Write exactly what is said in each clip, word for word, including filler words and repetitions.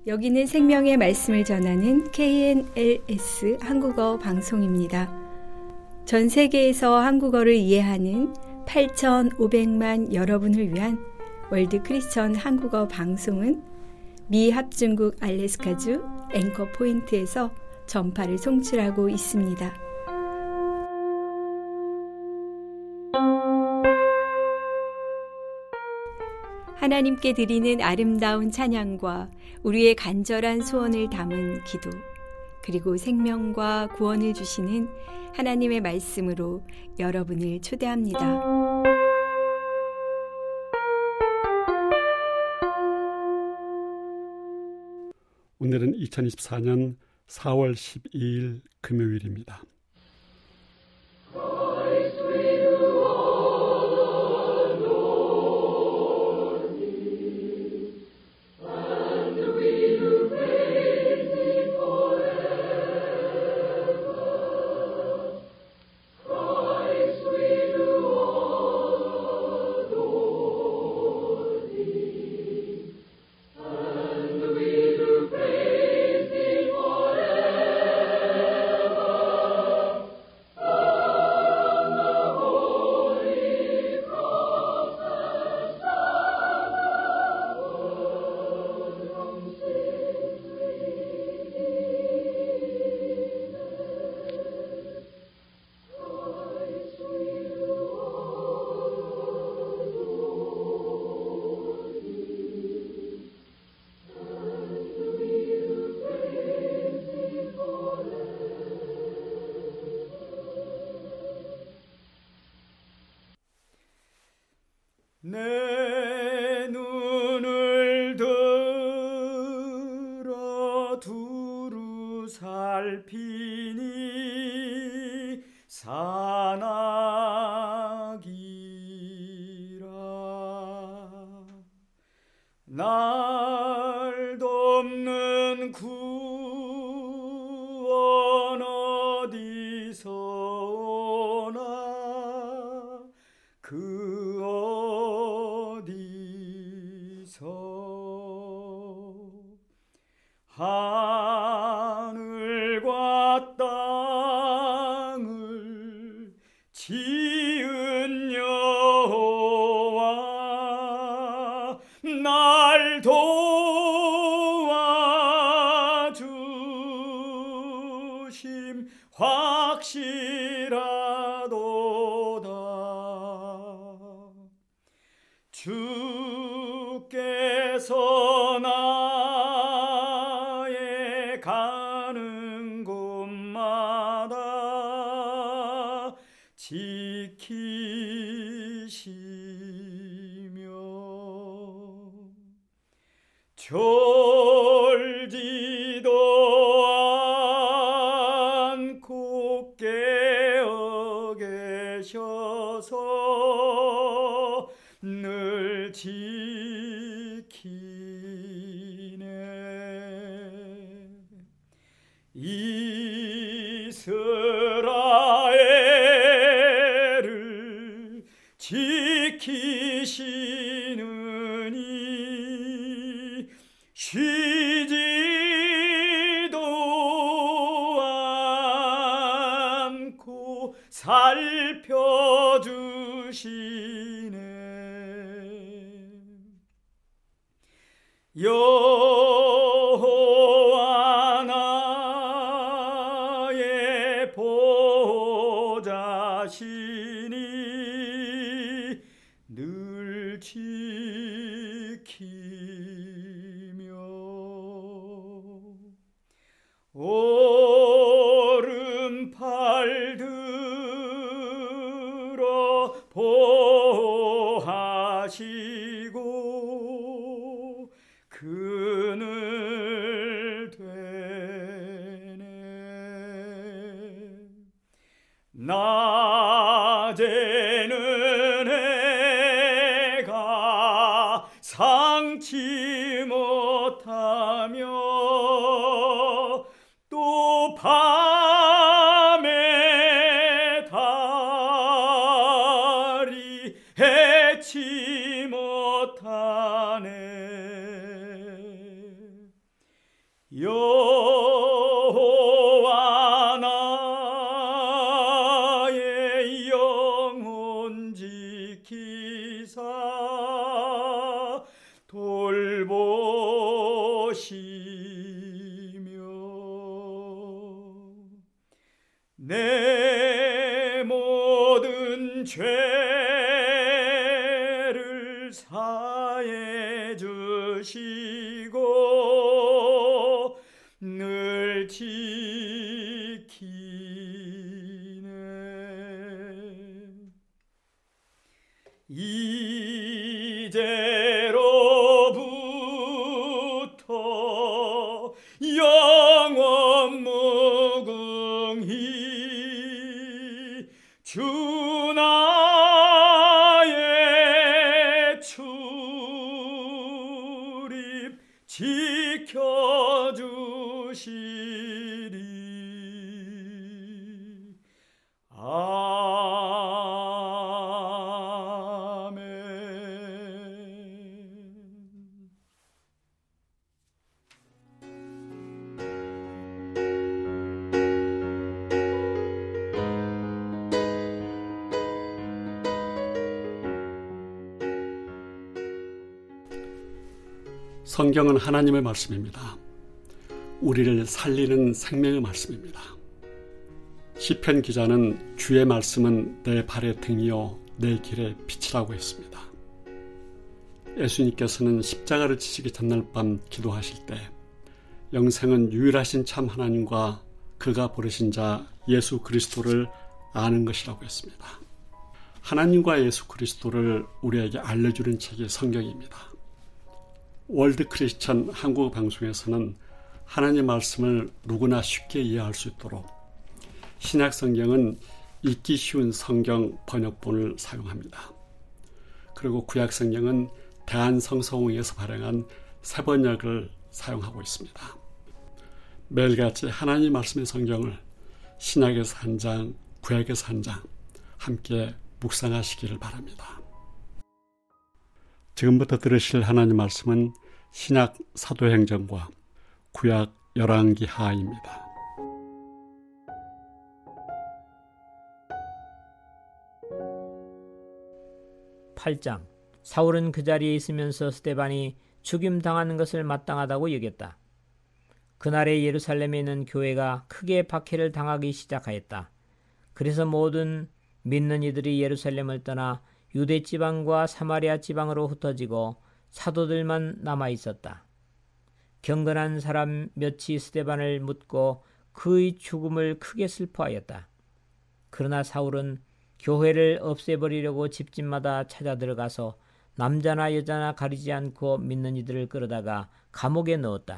여기는 생명의 말씀을 전하는 케이엔엘에스 한국어 방송입니다. 전 세계에서 한국어를 이해하는 팔천오백만 여러분을 위한 월드 크리스천 한국어 방송은 미 합중국 알래스카주 앵커 포인트에서 전파를 송출하고 있습니다. 하나님께 드리는 아름다운 찬양과 우리의 간절한 소원을 담은 기도, 그리고 생명과 구원을 주시는 하나님의 말씀으로 여러분을 초대합니다. 오늘은 이천이십사 년 사월 십이일 금요일입니다. 내 눈을 들어 두루 살피니 산악이라 날 돕는 구원 어디서 오나 그 하늘과 땅을 지은 여호와 날 도와주심 확실하도다. 주께서 나의 가는 곳마다 지키시며 졸지도 않고 깨어 계셔서 늘 지키네. 이스라엘을 지키시느니 쉬지도 않고 살펴주시네. 여호와 나의 보좌시니 늘 지키며 오른팔 들어 보호하시고 그늘 되네. 낮에는 해가 상치 못하며 또 밤에 달이 해치 못하네. 여호와 나의 영혼 지키사 돌보시며 내 모든 죄를 사해 주시고 늘 지키네. 이제로부터 영원 무궁히 주 나의 출입 지켜주시리. 아멘. 성경은 하나님의 말씀입니다. 우리를 살리는 생명의 말씀입니다. 시편 기자는 주의 말씀은 내 발의 등이요 내 길의 빛이라고 했습니다. 예수님께서는 십자가를 지시기 전날 밤 기도하실 때 영생은 유일하신 참 하나님과 그가 부르신 자 예수 그리스도를 아는 것이라고 했습니다. 하나님과 예수 그리스도를 우리에게 알려주는 책이 성경입니다. 월드 크리스천 한국 방송에서는 하나님의 말씀을 누구나 쉽게 이해할 수 있도록 신약 성경은 읽기 쉬운 성경 번역본을 사용합니다. 그리고 구약 성경은 대한성서공회에서 발행한 새 번역을 사용하고 있습니다. 매일같이 하나님 말씀의 성경을 신약에서 한 장, 구약에서 한 장 함께 묵상하시기를 바랍니다. 지금부터 들으실 하나님 말씀은 신약 사도행전과 구약 열왕기하입니다. 팔 장. 사울은 그 자리에 있으면서 스데반이 죽임당하는 것을 마땅하다고 여겼다. 그날에 예루살렘에 있는 교회가 크게 박해를 당하기 시작하였다. 그래서 모든 믿는 이들이 예루살렘을 떠나 유대 지방과 사마리아 지방으로 흩어지고 사도들만 남아 있었다. 경건한 사람 몇이 스데반을 묻고 그의 죽음을 크게 슬퍼하였다. 그러나 사울은 교회를 없애버리려고 집집마다 찾아 들어가서 남자나 여자나 가리지 않고 믿는 이들을 끌어다가 감옥에 넣었다.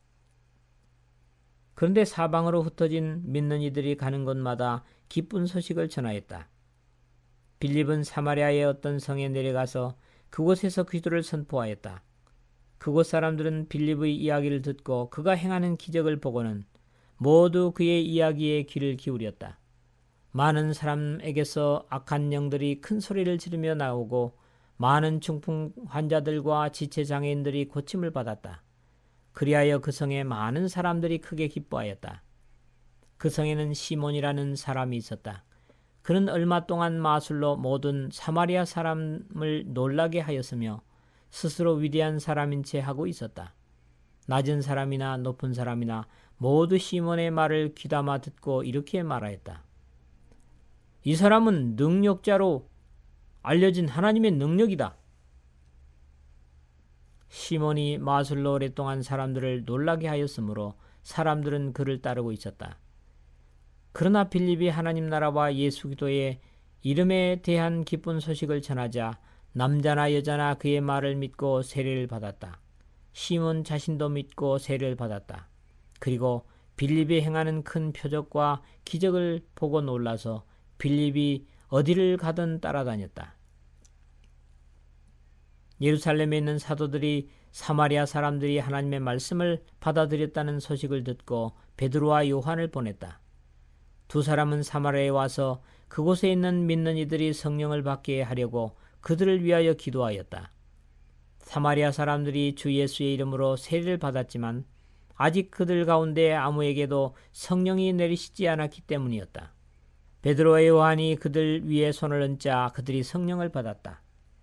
그런데 사방으로 흩어진 믿는 이들이 가는 곳마다 기쁜 소식을 전하였다. 빌립은 사마리아의 어떤 성에 내려가서 그곳에서 기도를 선포하였다. 그곳 사람들은 빌립의 이야기를 듣고 그가 행하는 기적을 보고는 모두 그의 이야기에 귀를 기울였다. 많은 사람에게서 악한 영들이 큰 소리를 지르며 나오고 많은 중풍 환자들과 지체장애인들이 고침을 받았다. 그리하여 그 성에 많은 사람들이 크게 기뻐하였다. 그 성에는 시몬이라는 사람이 있었다. 그는 얼마 동안 마술로 모든 사마리아 사람을 놀라게 하였으며 스스로 위대한 사람인 채 하고 있었다. 낮은 사람이나 높은 사람이나 모두 시몬의 말을 귀담아 듣고 이렇게 말하였다. 이 사람은 능력자로 알려진 하나님의 능력이다. 시몬이 마술로 오랫동안 사람들을 놀라게 하였으므로 사람들은 그를 따르고 있었다. 그러나 빌립이 하나님 나라와 예수 그리스도의 이름에 대한 기쁜 소식을 전하자 남자나 여자나 그의 말을 믿고 세례를 받았다. 시몬 자신도 믿고 세례를 받았다. 그리고 빌립이 행하는 큰 표적과 기적을 보고 놀라서 빌립이 어디를 가든 따라다녔다. 예루살렘에 있는 사도들이 사마리아 사람들이 하나님의 말씀을 받아들였다는 소식을 듣고 베드로와 요한을 보냈다. 두 사람은 사마리아에 와서 그곳에 있는 믿는 이들이 성령을 받게 하려고 그들을 위하여 기도하였다. 사마리아 사람들이 주 예수의 이름으로 세례를 받았지만 아직 그들 가운데 아무에게도 성령이 내리시지 않았기 때문이었다. 베드로와 요한이 그들 위에 손을 얹자 그들이 성령을 받았다.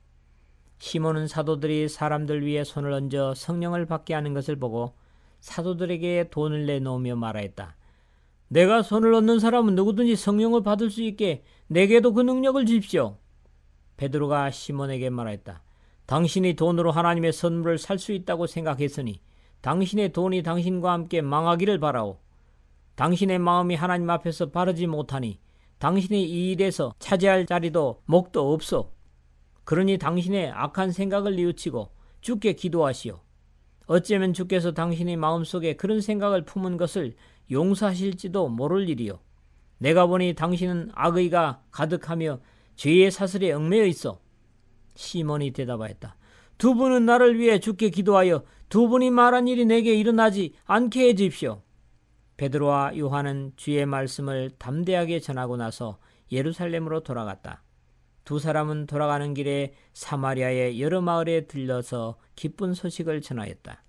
시몬은 사도들이 사람들 위에 손을 얹어 성령을 받게 하는 것을 보고 사도들에게 돈을 내놓으며 말하였다. 내가 손을 얹는 사람은 누구든지 성령을 받을 수 있게 내게도 그 능력을 주십시오. 베드로가 시몬에게 말하였다. 당신이 돈으로 하나님의 선물을 살 수 있다고 생각했으니 당신의 돈이 당신과 함께 망하기를 바라오. 당신의 마음이 하나님 앞에서 바르지 못하니 당신이 이 일에서 차지할 자리도 목도 없어. 그러니 당신의 악한 생각을 뉘우치고 주께 기도하시오. 어쩌면 주께서 당신의 마음속에 그런 생각을 품은 것을 용서하실지도 모를 일이요. 내가 보니 당신은 악의가 가득하며 죄의 사슬에 얽매여 있어. 시몬이 대답하였다. 두 분은 나를 위해 주께 기도하여 두 분이 말한 일이 내게 일어나지 않게 해 주십시오. 베드로와 요한은 주의 말씀을 담대하게 전하고 나서 예루살렘으로 돌아갔다. 두 사람은 돌아가는 길에 사마리아의 여러 마을에 들려서 기쁜 소식을 전하였다.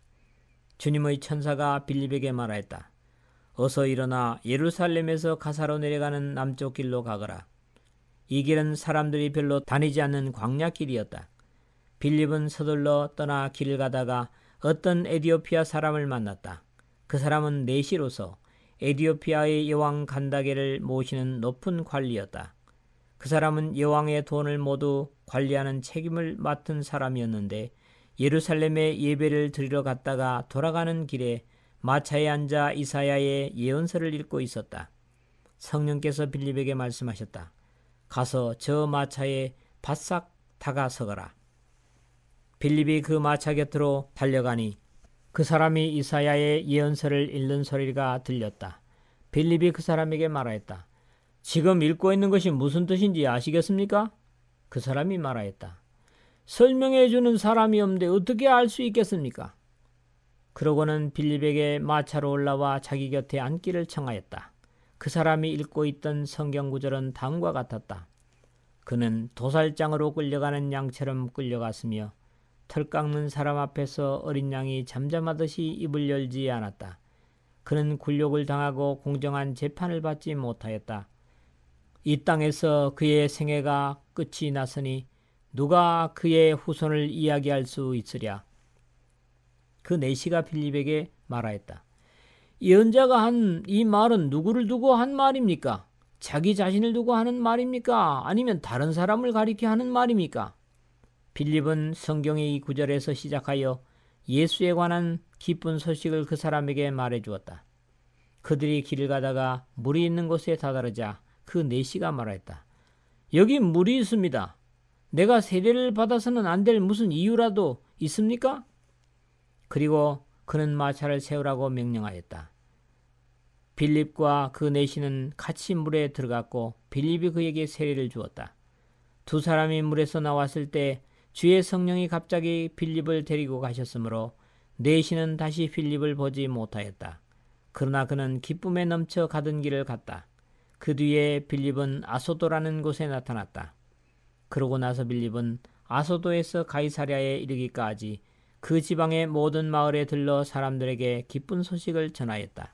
주님의 천사가 빌립에게 말하였다. 어서 일어나 예루살렘에서 가사로 내려가는 남쪽 길로 가거라. 이 길은 사람들이 별로 다니지 않는 광야길이었다. 빌립은 서둘러 떠나 길을 가다가 어떤 에디오피아 사람을 만났다. 그 사람은 내시로서 에디오피아의 여왕 간다게를 모시는 높은 관리였다. 그 사람은 여왕의 돈을 모두 관리하는 책임을 맡은 사람이었는데 예루살렘에 예배를 드리러 갔다가 돌아가는 길에 마차에 앉아 이사야의 예언서를 읽고 있었다. 성령께서 빌립에게 말씀하셨다. 가서 저 마차에 바싹 다가서거라. 빌립이 그 마차 곁으로 달려가니 그 사람이 이사야의 예언서를 읽는 소리가 들렸다. 빌립이 그 사람에게 말하였다. 지금 읽고 있는 것이 무슨 뜻인지 아시겠습니까? 그 사람이 말하였다. 설명해 주는 사람이 없는데 어떻게 알 수 있겠습니까? 그러고는 빌립에게 마차로 올라와 자기 곁에 앉기를 청하였다. 그 사람이 읽고 있던 성경 구절은 다음과 같았다. 그는 도살장으로 끌려가는 양처럼 끌려갔으며 털 깎는 사람 앞에서 어린 양이 잠잠하듯이 입을 열지 않았다. 그는 굴욕을 당하고 공정한 재판을 받지 못하였다. 이 땅에서 그의 생애가 끝이 났으니 누가 그의 후손을 이야기할 수 있으랴. 그 내시가 빌립에게 말하였다. 예언자가 한 이 말은 누구를 두고 한 말입니까? 자기 자신을 두고 하는 말입니까? 아니면 다른 사람을 가리켜 하는 말입니까? 빌립은 성경의 이 구절에서 시작하여 예수에 관한 기쁜 소식을 그 사람에게 말해 주었다. 그들이 길을 가다가 물이 있는 곳에 다다르자 그 내시가 말했다. 여기 물이 있습니다. 내가 세례를 받아서는 안 될 무슨 이유라도 있습니까? 그리고 그는 마차를 세우라고 명령하였다. 빌립과 그 내시는 같이 물에 들어갔고 빌립이 그에게 세례를 주었다. 두 사람이 물에서 나왔을 때 주의 성령이 갑자기 빌립을 데리고 가셨으므로 내시는 다시 빌립을 보지 못하였다. 그러나 그는 기쁨에 넘쳐 가던 길을 갔다. 그 뒤에 빌립은 아소도라는 곳에 나타났다. 그러고 나서 빌립은 아소도에서 가이사랴에 이르기까지 그 지방의 모든 마을에 들러 사람들에게 기쁜 소식을 전하였다.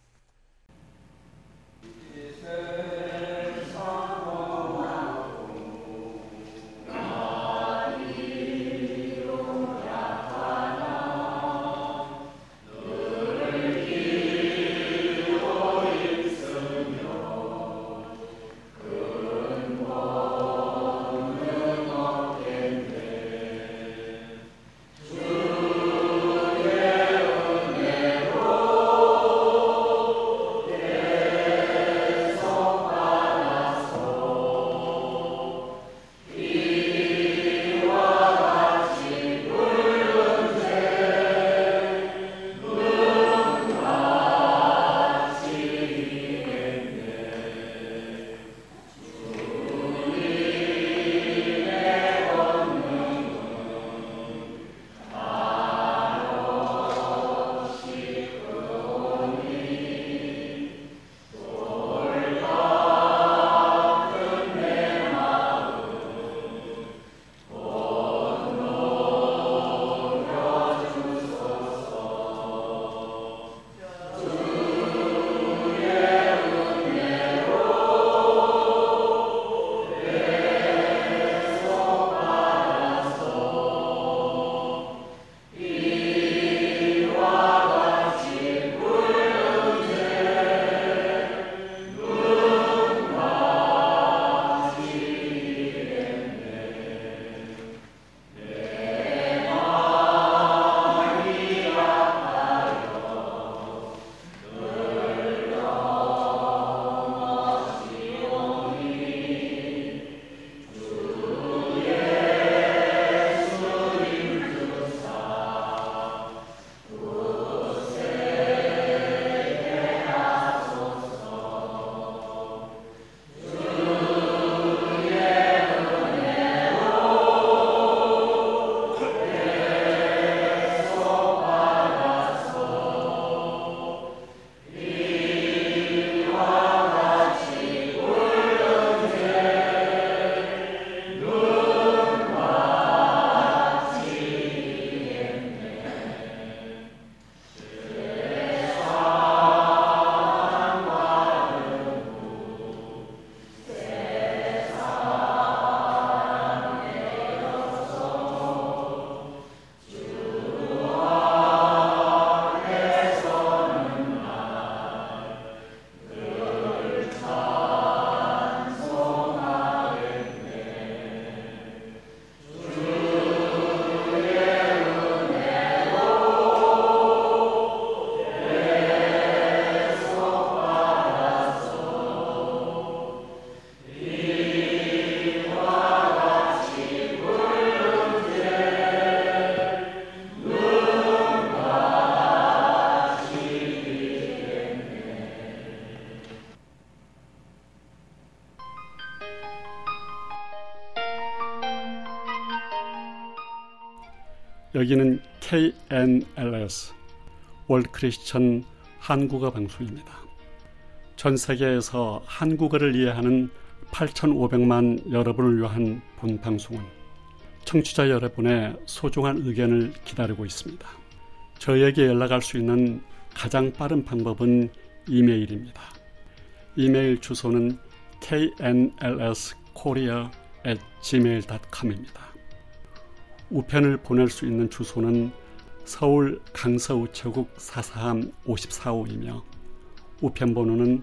여기는 케이엔엘에스 월드 크리스천 한국어 방송입니다. 전 세계에서 한국어를 이해하는 팔천오백만 여러분을 위한 본 방송은 청취자 여러분의 소중한 의견을 기다리고 있습니다. 저에게 연락할 수 있는 가장 빠른 방법은 이메일입니다. 이메일 주소는 케이엔엘에스 코리아 앳 지메일 닷 컴입니다. 우편을 보낼 수 있는 주소는 서울 강서우체국 사사함 오십사호이며 우편번호는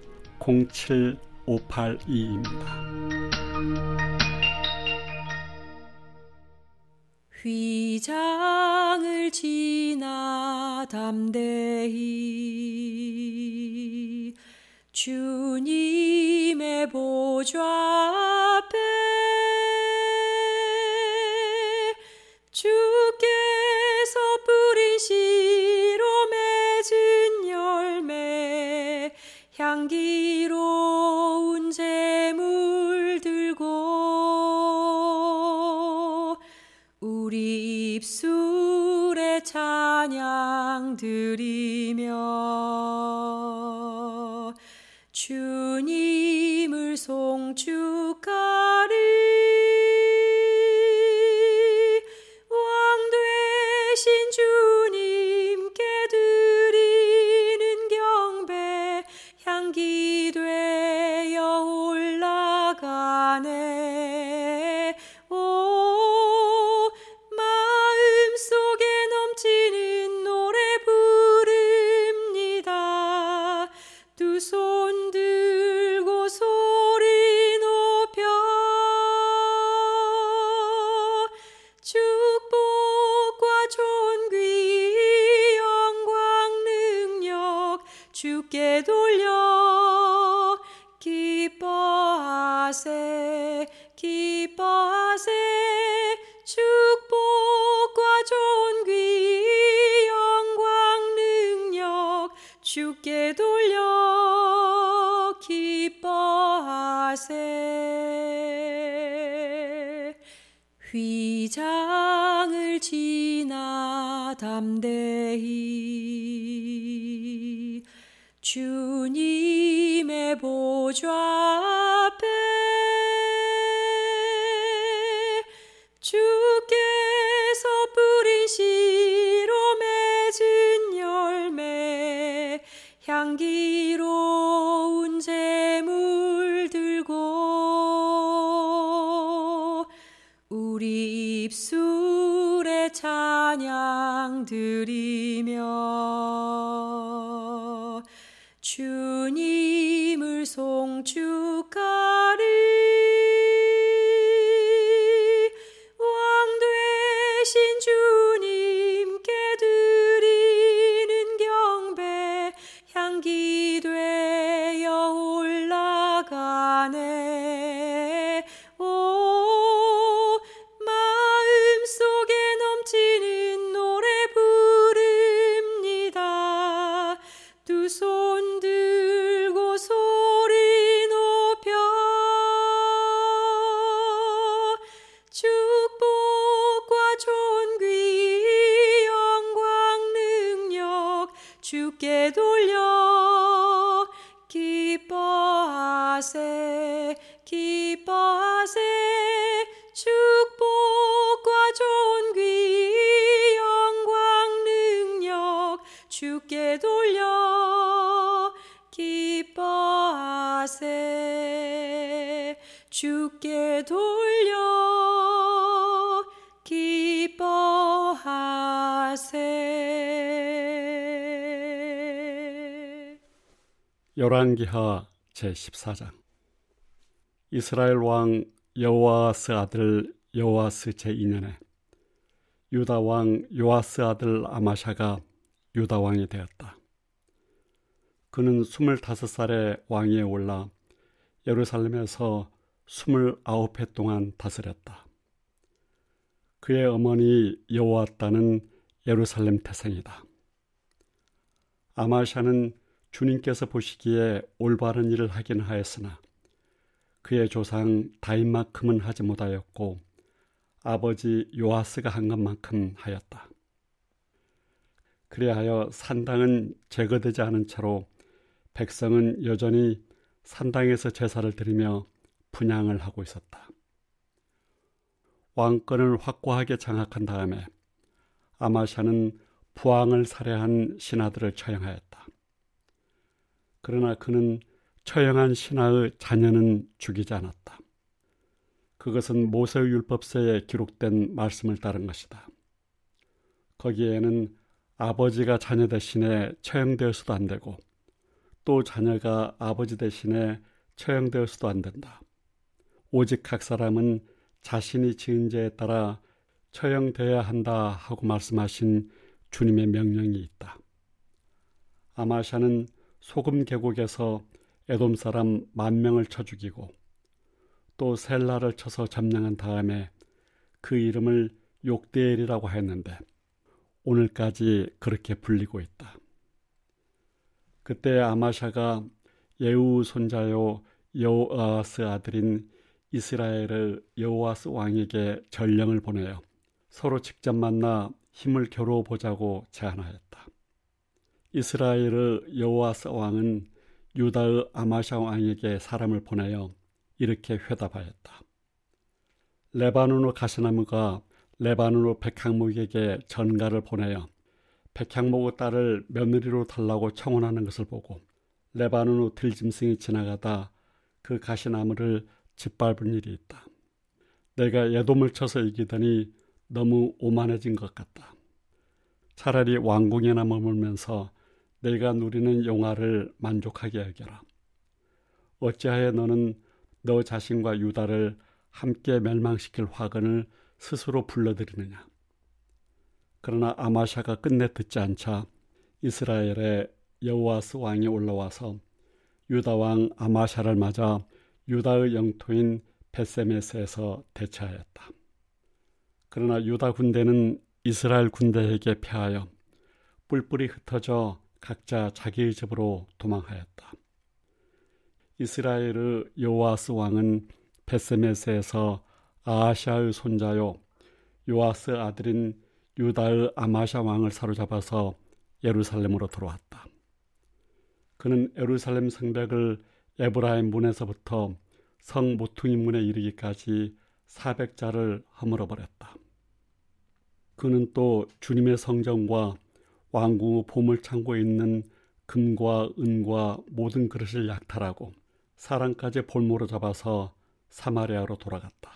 공칠오팔이입니다. 휘장을 지나 담대히 주님의 보좌 앞에 주께서 뿌린 씨로 맺은 열매 향기로운 제물 들고 우리 입술에 찬양 드리며 주님을 송축하리. 왕 되신 주님께 드리는 경배 향기 되어 올라가네. 오 마음속에 넘치는 노래 부릅니다. 두 손 들고 소리 높여 축복과 존귀 영광 능력 주께 돌려 기뻐하세 기뻐하세. 축복과 존귀 영광 능력 주께 돌려 기뻐하세. 휘장을 지나 담대히 주님의 보좌 앞에 주께서 뿌린 씨로 맺은 열매 향기로운 제물 들고 우리 입술에 찬양 드리며 주님을 송축하리. 왕 되신 주님께 드리는 경배 향기 되어 올라가네. 오 마음속에 넘치는 노래 부릅니다. 두 손 들고 소리 높여 축복과 존귀 영광 능력 주께 돌려 기뻐하세 기뻐하세. 축복과 존귀 영광 능력 주께 돌려 기뻐하세 주께 돌려 기뻐하세. 열왕기하 제십사장. 이스라엘 왕 여호아스 아들 여호아스 제이년에 유다 왕 요아스 아들 아마샤가 유다 왕이 되었다. 그는 스물다섯 살에 왕위에 올라 예루살렘에서 스물아홉 해 동안 다스렸다. 그의 어머니 여호아따는 예루살렘 태생이다. 아마샤는 주님께서 보시기에 올바른 일을 하긴 하였으나 그의 조상 다윗만큼은 하지 못하였고 아버지 요아스가 한 것만큼 하였다. 그리하여 산당은 제거되지 않은 채로 백성은 여전히 산당에서 제사를 드리며 분향을 하고 있었다. 왕권을 확고하게 장악한 다음에 아마샤는 부왕을 살해한 신하들을 처형하였다. 그러나 그는 처형한 신하의 자녀는 죽이지 않았다. 그것은 모세의 율법서에 기록된 말씀을 따른 것이다. 거기에는 아버지가 자녀 대신에 처형되어서도 안 되고 또 자녀가 아버지 대신에 처형되어서도 안 된다. 오직 각 사람은 자신이 지은 죄에 따라 처형되어야 한다 하고 말씀하신 주님의 명령이 있다. 아마샤는 소금 계곡에서 에돔 사람 만 명을 쳐 죽이고 또 셀라를 쳐서 점령한 다음에 그 이름을 욕대엘이라고 했는데 오늘까지 그렇게 불리고 있다. 그때 아마샤가 예후 손자요 여호아스 아들인 이스라엘의 여호아스 왕에게 전령을 보내어 서로 직접 만나 힘을 겨루어 보자고 제안하였다. 이스라엘의 여호아스 왕은 유다의 아마샤 왕에게 사람을 보내어 이렇게 회답하였다. 레바논의 가시나무가 레바논의 백향목에게 전가를 보내어 백향목의 딸을 며느리로 달라고 청혼하는 것을 보고 레바논의 들짐승이 지나가다 그 가시나무를 짓밟은 일이 있다. 내가 에돔을 쳐서 이기더니 너무 오만해진 것 같다. 차라리 왕궁에나 머물면서 내가 누리는 영화를 만족하게 여겨라. 어찌하여 너는 너 자신과 유다를 함께 멸망시킬 화근을 스스로 불러들이느냐. 그러나 아마샤가 끝내 듣지 않자 이스라엘의 여호아스 왕이 올라와서 유다 왕 아마샤를 맞아 유다의 영토인 벳세메스에서 대처하였다. 그러나 유다 군대는 이스라엘 군대에게 패하여 뿔뿔이 흩어져 각자 자기의 집으로 도망하였다. 이스라엘의 여호아스 왕은 벳세메스에서 아하샤의 손자요 요아스 아들인 유다의 아마샤 왕을 사로잡아서 예루살렘으로 들어왔다. 그는 예루살렘 성벽을 에브라임 문에서부터 성 모퉁이 문에 이르기까지 사백 자를 허물어 버렸다. 그는 또 주님의 성전과 왕궁의 보물창고에 있는 금과 은과 모든 그릇을 약탈하고 사람까지 볼모로 잡아서 사마리아로 돌아갔다.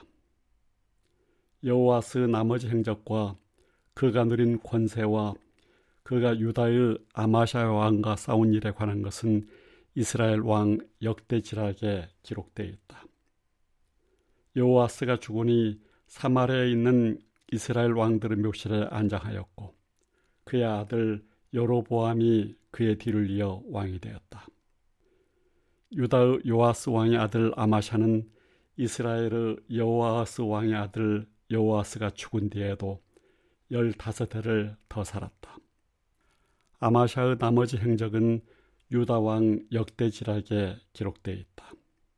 여호아스 나머지 행적과 그가 누린 권세와 그가 유다의 아마샤 왕과 싸운 일에 관한 것은 이스라엘 왕 역대지락에 기록되어 있다. 여호아스가 죽으니 사마리아에 있는 이스라엘 왕들의 묘실에 안장하였고 그의 아들 여로보암이 그의 뒤를 이어 왕이 되었다. 유다의 요아스 왕의 아들 아마샤는 이스라엘의 여호아스 왕의 아들 여호아스가 죽은 뒤에도 열다섯 해를 더 살았다. 아마샤의 나머지 행적은 유다 왕 역대지락에 기록되어 있다.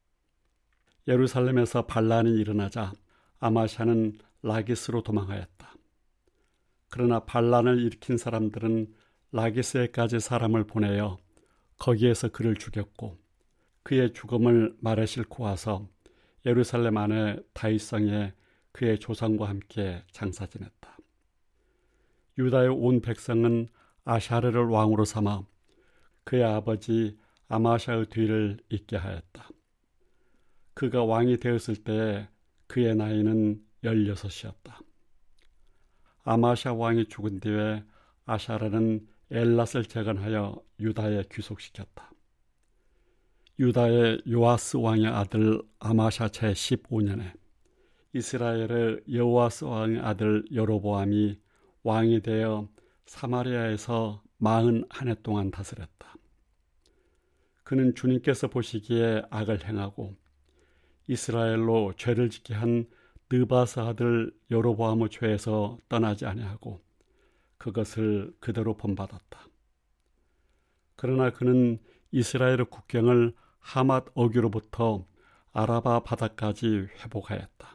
예루살렘에서 반란이 일어나자 아마샤는 라기스로 도망하였다. 그러나 반란을 일으킨 사람들은 라기스에까지 사람을 보내어 거기에서 그를 죽였고 그의 죽음을 말에 싣고 와서 예루살렘 안에 다윗성에 그의 조상과 함께 장사 지냈다. 유다의 온 백성은 아샤르를 왕으로 삼아 그의 아버지 아마샤의 뒤를 잇게 하였다. 그가 왕이 되었을 때에 그의 나이는 열여섯이었다. 아마샤 왕이 죽은 뒤에 아샤르는 엘랏을 재건하여 유다에 귀속시켰다. 유다의 요아스 왕의 아들 아마샤 제십오 년에 이스라엘의 여호아스 왕의 아들 여로보암이 왕이 되어 사마리아에서 마흔 한 해 동안 다스렸다. 그는 주님께서 보시기에 악을 행하고 이스라엘로 죄를 짓게 한 느바스 아들 여로보암의 죄에서 떠나지 아니하고 그것을 그대로 본받았다. 그러나 그는 이스라엘의 국경을 하맛 어귀로부터 아라바 바다까지 회복하였다.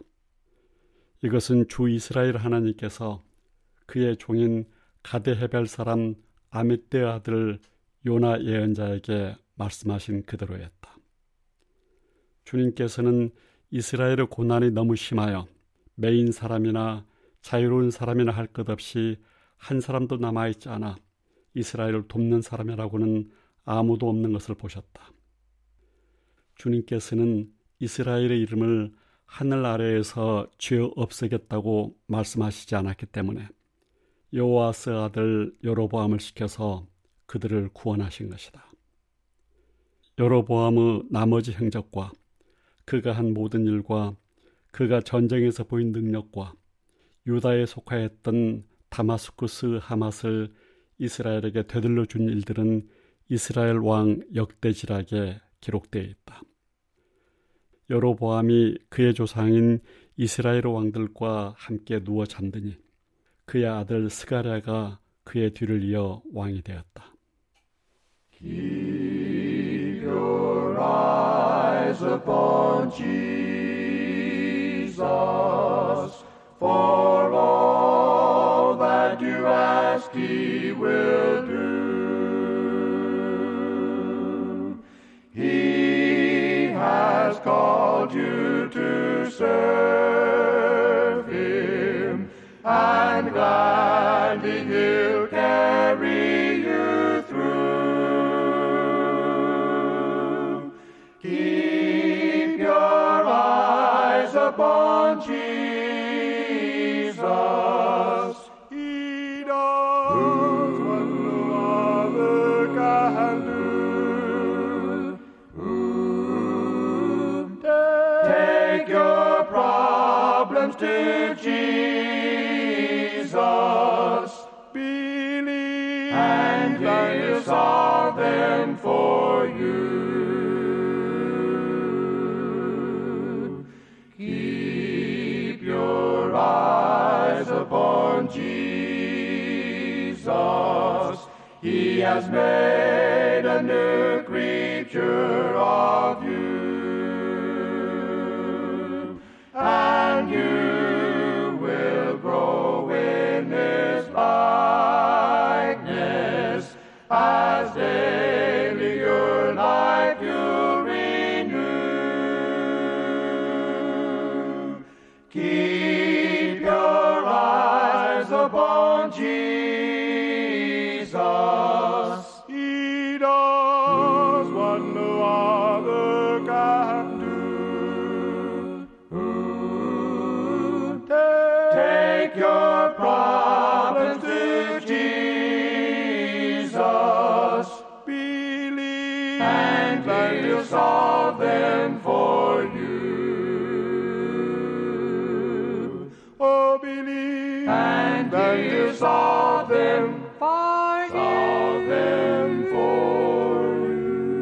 이것은 주 이스라엘 하나님께서 그의 종인 가데헤벨 사람 아미떼의 아들 요나 예언자에게 말씀하신 그대로였다. 주님께서는 이스라엘의 고난이 너무 심하여 매인 사람이나 자유로운 사람이나 할 것 없이 한 사람도 남아있지 않아 이스라엘을 돕는 사람이라고는 아무도 없는 것을 보셨다. 주님께서는 이스라엘의 이름을 하늘 아래에서 죄 없애겠다고 말씀하시지 않았기 때문에 여호아스 아들 여로보암을 시켜서 그들을 구원하신 것이다. 여로보암의 나머지 행적과 그가 한 모든 일과 그가 전쟁에서 보인 능력과 유다에 속하였던 다마스쿠스 하맛을 이스라엘에게 되돌려 준 일들은 이스라엘 왕 역대지락에 기록되어 있다. 여로보암이 그의 조상인 이스라엘 왕들과 함께 누워 잠드니 그의 아들 스가랴가 그의 뒤를 이어 왕이 되었다. Keep your eyes upon Jesus, for all that you ask He will do. He has called you to serve Him, and gladly He'll carry you through. Keep your eyes upon Jesus. He knows what no other can do. Take your problems to Jesus. Believe and He'll solve them for you. Keep your eyes upon Jesus. He has made a new creature of you, and you will grow in His likeness as daily your life you renew. Keep your eyes upon Jesus. He does what no other can do. Take your problems to Jesus. Believe and He'll solve them for you. Oh, believe and He'll solve them for you. Solve them for you.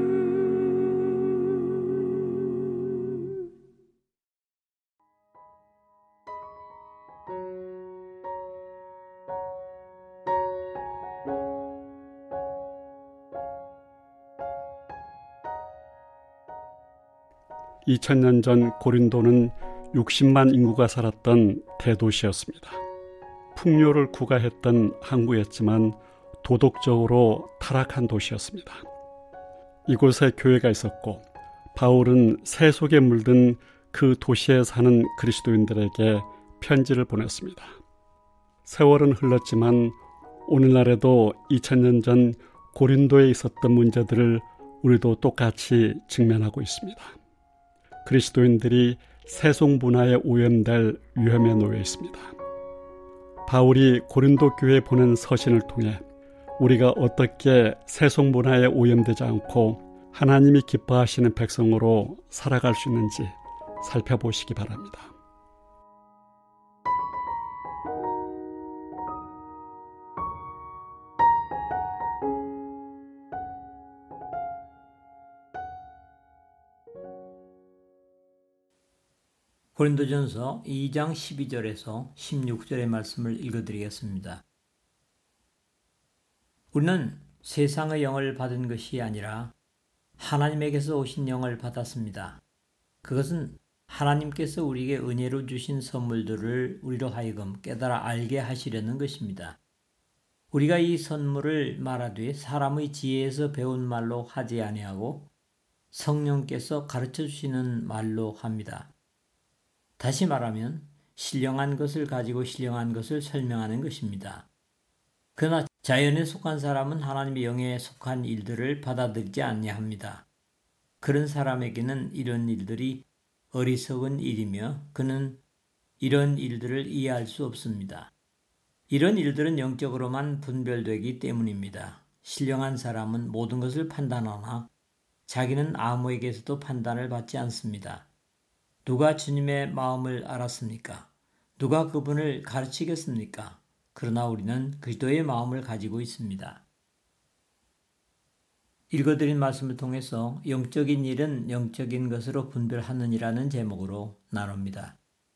이천 년 전 고린도는 육십만 인구가 살았던 대도시였습니다. 풍요를 구가했던 항구였지만 도덕적으로 타락한 도시였습니다. 이곳에 교회가 있었고 바울은 새 속에 물든 그 도시에 사는 그리스도인들에게 편지를 보냈습니다. 세월은 흘렀지만 오늘날에도 이천 년 전 고린도에 있었던 문제들을 우리도 똑같이 직면하고 있습니다. 그리스도인들이 세속 문화에 오염될 위험에 놓여 있습니다. 바울이 고린도 교회에 보낸 서신을 통해 우리가 어떻게 세속 문화에 오염되지 않고 하나님이 기뻐하시는 백성으로 살아갈 수 있는지 살펴보시기 바랍니다. 고린도전서 이 장 십이 절에서 십육 절의 말씀을 읽어드리겠습니다. 우리는 세상의 영을 받은 것이 아니라 하나님에게서 오신 영을 받았습니다. 그것은 하나님께서 우리에게 은혜로 주신 선물들을 우리로 하여금 깨달아 알게 하시려는 것입니다. 우리가 이 선물을 말하되 사람의 지혜에서 배운 말로 하지 아니하고 성령께서 가르쳐 주시는 말로 합니다. 다시 말하면 신령한 것을 가지고 신령한 것을 설명하는 것입니다. 그러나 자연에 속한 사람은 하나님의 영에 속한 일들을 받아들이지 아니합니다. 그런 사람에게는 이런 일들이 어리석은 일이며 그는 이런 일들을 이해할 수 없습니다. 이런 일들은 영적으로만 분별되기 때문입니다. 신령한 사람은 모든 것을 판단하나 자기는 아무에게서도 판단을 받지 않습니다. 누가 주님의 마음을 알았습니까? 누가 그분을 가르치겠습니까? 그러나 우리는 그리스도의 마음을 가지고 있습니다. 읽어드린 말씀을 통해서 영적인 일은 영적인 것으로 분별하느니라는 제목으로 나눕니다.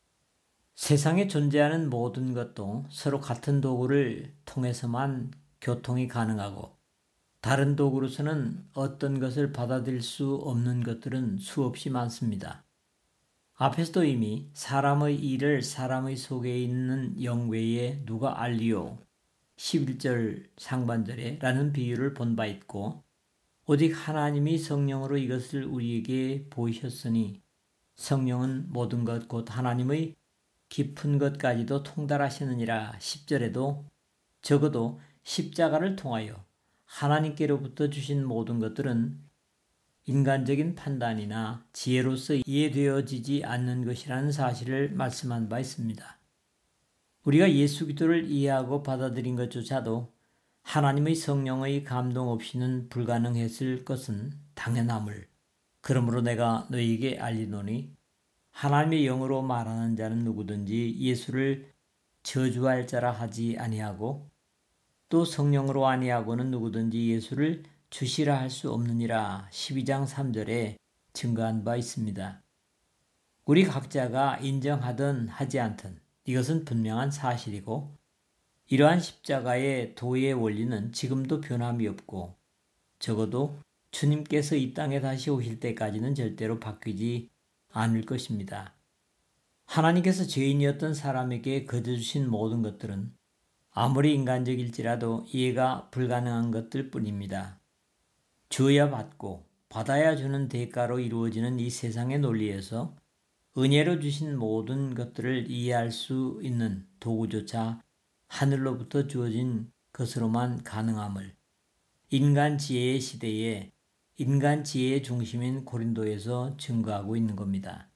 세상에 존재하는 모든 것도 서로 같은 도구를 통해서만 교통이 가능하고 다른 도구로서는 어떤 것을 받아들일 수 없는 것들은 수없이 많습니다. 앞에서도 이미 사람의 일을 사람의 속에 있는 영 외에 누가 알리요? 십일 절 상반절에 라는 비유를 본 바 있고 오직 하나님이 성령으로 이것을 우리에게 보이셨으니 성령은 모든 것 곧 하나님의 깊은 것까지도 통달하시느니라. 십 절에도 적어도 십자가를 통하여 하나님께로부터 주신 모든 것들은 인간적인 판단이나 지혜로서 이해되어지지 않는 것이라는 사실을 말씀한 바 있습니다. 우리가 예수 그리스도를 이해하고 받아들인 것조차도 하나님의 성령의 감동 없이는 불가능했을 것은 당연함을 그러므로 내가 너희에게 알리노니 하나님의 영으로 말하는 자는 누구든지 예수를 저주할 자라 하지 아니하고 또 성령으로 아니하고는 누구든지 예수를 주시라 할 수 없느니라. 십이 장 삼 절에 증거한 바 있습니다. 우리 각자가 인정하든 하지 않든 이것은 분명한 사실이고 이러한 십자가의 도의 원리는 지금도 변함이 없고 적어도 주님께서 이 땅에 다시 오실 때까지는 절대로 바뀌지 않을 것입니다. 하나님께서 죄인이었던 사람에게 거저주신 모든 것들은 아무리 인간적일지라도 이해가 불가능한 것들 뿐입니다. 줘야 받고 받아야 주는 대가로 이루어지는 이 세상의 논리에서 은혜로 주신 모든 것들을 이해할 수 있는 도구조차 하늘로부터 주어진 것으로만 가능함을 인간 지혜의 시대에 인간 지혜의 중심인 고린도에서 증거하고 있는 겁니다.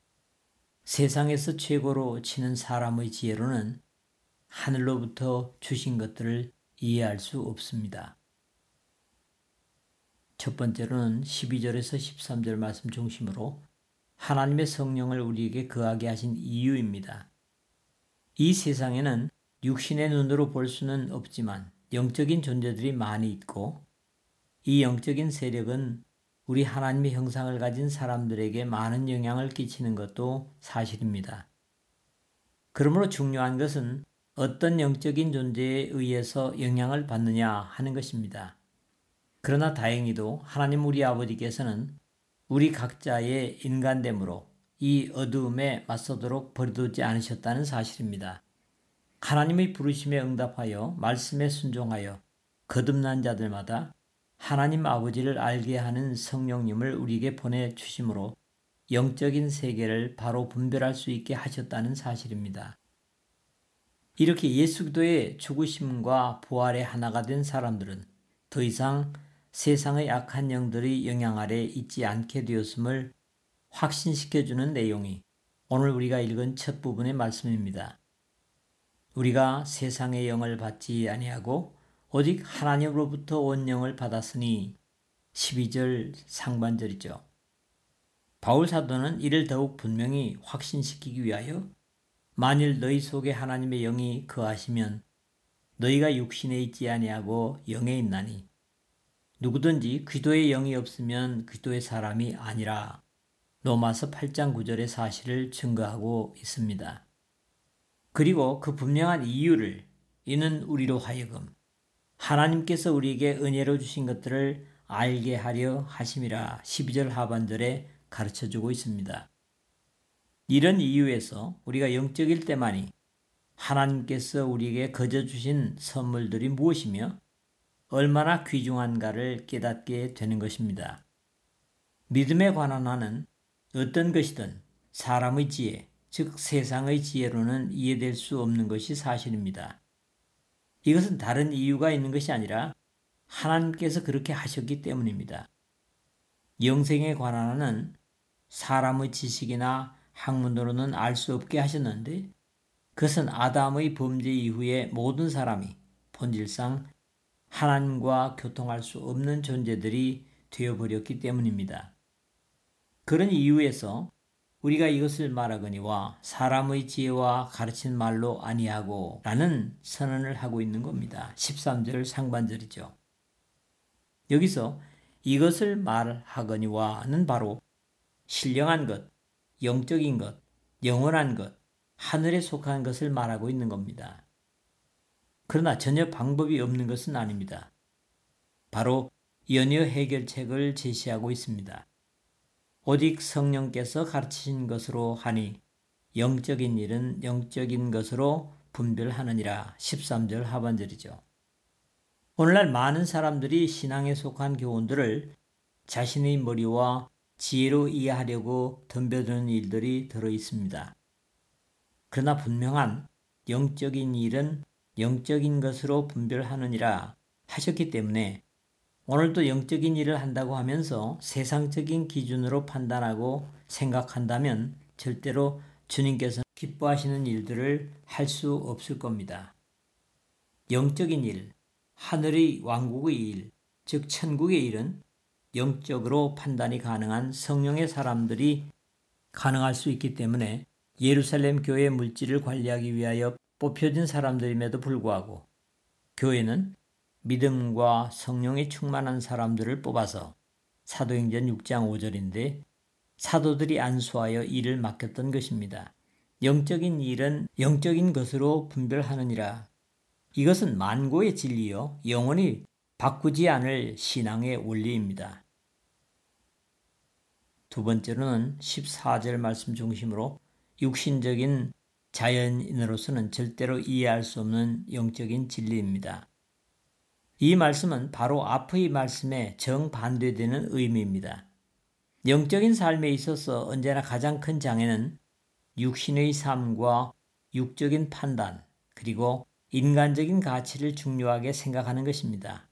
세상에서 최고로 치는 사람의 지혜로는 하늘로부터 주신 것들을 이해할 수 없습니다. 첫 번째로는 십이 절에서 십삼 절 말씀 중심으로 하나님의 성령을 우리에게 거하게 하신 이유입니다. 이 세상에는 육신의 눈으로 볼 수는 없지만 영적인 존재들이 많이 있고 이 영적인 세력은 우리 하나님의 형상을 가진 사람들에게 많은 영향을 끼치는 것도 사실입니다. 그러므로 중요한 것은 어떤 영적인 존재에 의해서 영향을 받느냐 하는 것입니다. 그러나 다행히도 하나님 우리 아버지께서는 우리 각자의 인간됨으로 이 어두움에 맞서도록 버려두지 않으셨다는 사실입니다. 하나님의 부르심에 응답하여 말씀에 순종하여 거듭난 자들마다 하나님 아버지를 알게 하는 성령님을 우리에게 보내주심으로 영적인 세계를 바로 분별할 수 있게 하셨다는 사실입니다. 이렇게 예수 그리스도의 죽으심과 부활의 하나가 된 사람들은 더 이상 세상의 악한 영들의 영향 아래 있지 않게 되었음을 확신시켜주는 내용이 오늘 우리가 읽은 첫 부분의 말씀입니다. 우리가 세상의 영을 받지 아니하고 오직 하나님으로부터 온 영을 받았으니 십이 절 상반절이죠. 바울 사도는 이를 더욱 분명히 확신시키기 위하여 만일 너희 속에 하나님의 영이 거하시면 너희가 육신에 있지 아니하고 영에 있나니 누구든지 그리스도의 영이 없으면 그리스도의 사람이 아니라 로마서 팔 장 구 절의 사실을 증거하고 있습니다. 그리고 그 분명한 이유를 이는 우리로 하여금 하나님께서 우리에게 은혜로 주신 것들을 알게 하려 하심이라 십이 절 하반절에 가르쳐주고 있습니다. 이런 이유에서 우리가 영적일 때만이 하나님께서 우리에게 거저 주신 선물들이 무엇이며 얼마나 귀중한가를 깨닫게 되는 것입니다. 믿음에 관한 한은 어떤 것이든 사람의 지혜, 즉 세상의 지혜로는 이해될 수 없는 것이 사실입니다. 이것은 다른 이유가 있는 것이 아니라 하나님께서 그렇게 하셨기 때문입니다. 영생에 관한 한은 사람의 지식이나 학문으로는 알 수 없게 하셨는데 그것은 아담의 범죄 이후에 모든 사람이 본질상 하나님과 교통할 수 없는 존재들이 되어버렸기 때문입니다. 그런 이유에서 우리가 이것을 말하거니와 사람의 지혜와 가르친 말로 아니하고 라는 선언을 하고 있는 겁니다. 십삼 절 상반절이죠. 여기서 이것을 말하거니와는 바로 신령한 것, 영적인 것, 영원한 것, 하늘에 속한 것을 말하고 있는 겁니다. 그러나 전혀 방법이 없는 것은 아닙니다. 바로 연여 해결책을 제시하고 있습니다. 오직 성령께서 가르치신 것으로 하니 영적인 일은 영적인 것으로 분별하느니라. 십삼 절 하반절이죠. 오늘날 많은 사람들이 신앙에 속한 교훈들을 자신의 머리와 지혜로 이해하려고 덤벼드는 일들이 들어 있습니다. 그러나 분명한 영적인 일은 영적인 것으로 분별하느니라 하셨기 때문에 오늘도 영적인 일을 한다고 하면서 세상적인 기준으로 판단하고 생각한다면 절대로 주님께서 기뻐하시는 일들을 할 수 없을 겁니다. 영적인 일, 하늘의 왕국의 일, 즉 천국의 일은 영적으로 판단이 가능한 성령의 사람들이 가능할 수 있기 때문에 예루살렘 교회 물질을 관리하기 위하여 뽑혀진 사람들임에도 불구하고 교회는 믿음과 성령에 충만한 사람들을 뽑아서 사도행전 육 장 오 절인데 사도들이 안수하여 일을 맡겼던 것입니다. 영적인 일은 영적인 것으로 분별하느니라. 이것은 만고의 진리요 영원히 바꾸지 않을 신앙의 원리입니다. 두 번째로는 십사 절 말씀 중심으로 육신적인 자연인으로서는 절대로 이해할 수 없는 영적인 진리입니다. 이 말씀은 바로 앞의 말씀에 정반대되는 의미입니다. 영적인 삶에 있어서 언제나 가장 큰 장애는 육신의 삶과 육적인 판단 그리고 인간적인 가치를 중요하게 생각하는 것입니다.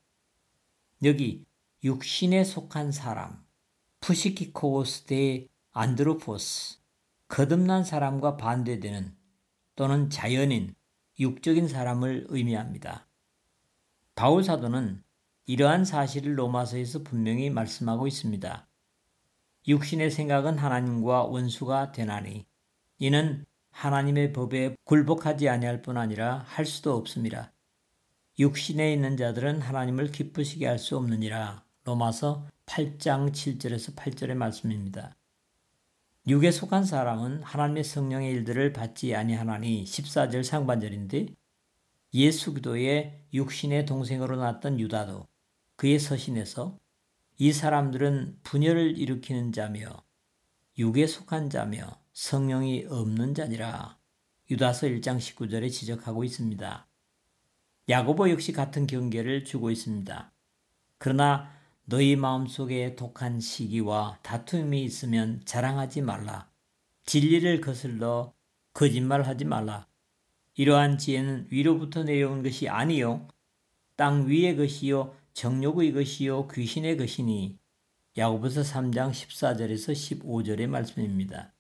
여기 육신에 속한 사람, 푸시키코스 대 안드로포스, 거듭난 사람과 반대되는 또는 자연인, 육적인 사람을 의미합니다. 바울 사도는 이러한 사실을 로마서에서 분명히 말씀하고 있습니다. 육신의 생각은 하나님과 원수가 되나니 이는 하나님의 법에 굴복하지 아니할 뿐 아니라 할 수도 없습니다. 육신에 있는 자들은 하나님을 기쁘시게 할 수 없느니라. 로마서 팔 장 칠 절에서 팔 절의 말씀입니다. 육에 속한 사람은 하나님의 성령의 일들을 받지 아니하나니 십사 절 상반절인데 예수 그리스도의 육신의 동생으로 났던 유다도 그의 서신에서 이 사람들은 분열을 일으키는 자며 육에 속한 자며 성령이 없는 자니라. 유다서 일 장 십구 절에 지적하고 있습니다. 야고보 역시 같은 경계를 주고 있습니다. 그러나 너희 마음속에 독한 시기와 다툼이 있으면 자랑하지 말라. 진리를 거슬러 거짓말하지 말라. 이러한 지혜는 위로부터 내려온 것이 아니요 땅 위의 것이요 정욕의 것이요 귀신의 것이니. 야고보서 삼 장 십사 절에서 십오 절의 말씀입니다.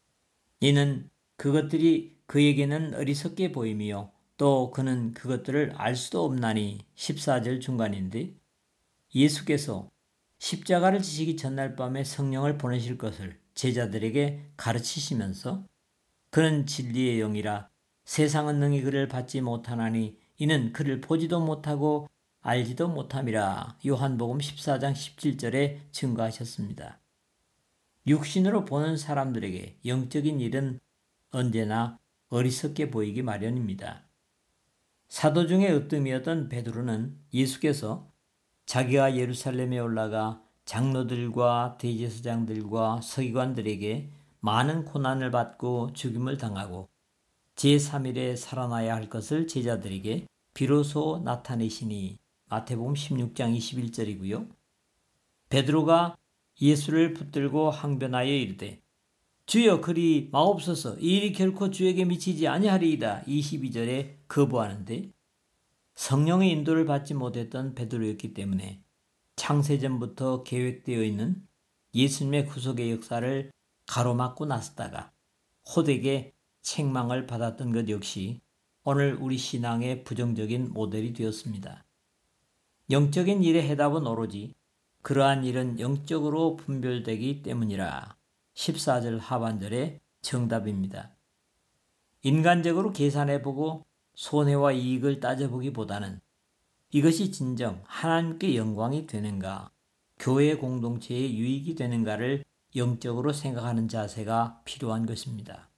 이는 그것들이 그에게는 어리석게 보이며 또 그는 그것들을 알 수도 없나니. 십사 절 중간인데 예수께서 십자가를 지시기 전날 밤에 성령을 보내실 것을 제자들에게 가르치시면서 그는 진리의 영이라 세상은 능히 그를 받지 못하나니 이는 그를 보지도 못하고 알지도 못함이라. 요한복음 십사 장 십칠 절에 증거하셨습니다. 육신으로 보는 사람들에게 영적인 일은 언제나 어리석게 보이기 마련입니다. 사도 중에 으뜸이었던 베드로는 예수께서 자기가 예루살렘에 올라가 장로들과 대제사장들과 서기관들에게 많은 고난을 받고 죽임을 당하고 제삼 일에 살아나야 할 것을 제자들에게 비로소 나타내시니 마태복음 십육 장 이십일 절이고요. 베드로가 예수를 붙들고 항변하여 이르되 주여 그리 마옵소서 이 일이 결코 주에게 미치지 아니하리이다 이십이 절에 거부하는데 성령의 인도를 받지 못했던 베드로였기 때문에 창세전부터 계획되어 있는 예수님의 구속의 역사를 가로막고 나섰다가 호되게 책망을 받았던 것 역시 오늘 우리 신앙의 부정적인 모델이 되었습니다. 영적인 일의 해답은 오로지 그러한 일은 영적으로 분별되기 때문이라 십사 절 하반절의 정답입니다. 인간적으로 계산해보고 손해와 이익을 따져보기보다는 이것이 진정 하나님께 영광이 되는가, 교회 공동체의 유익이 되는가를 영적으로 생각하는 자세가 필요한 것입니다.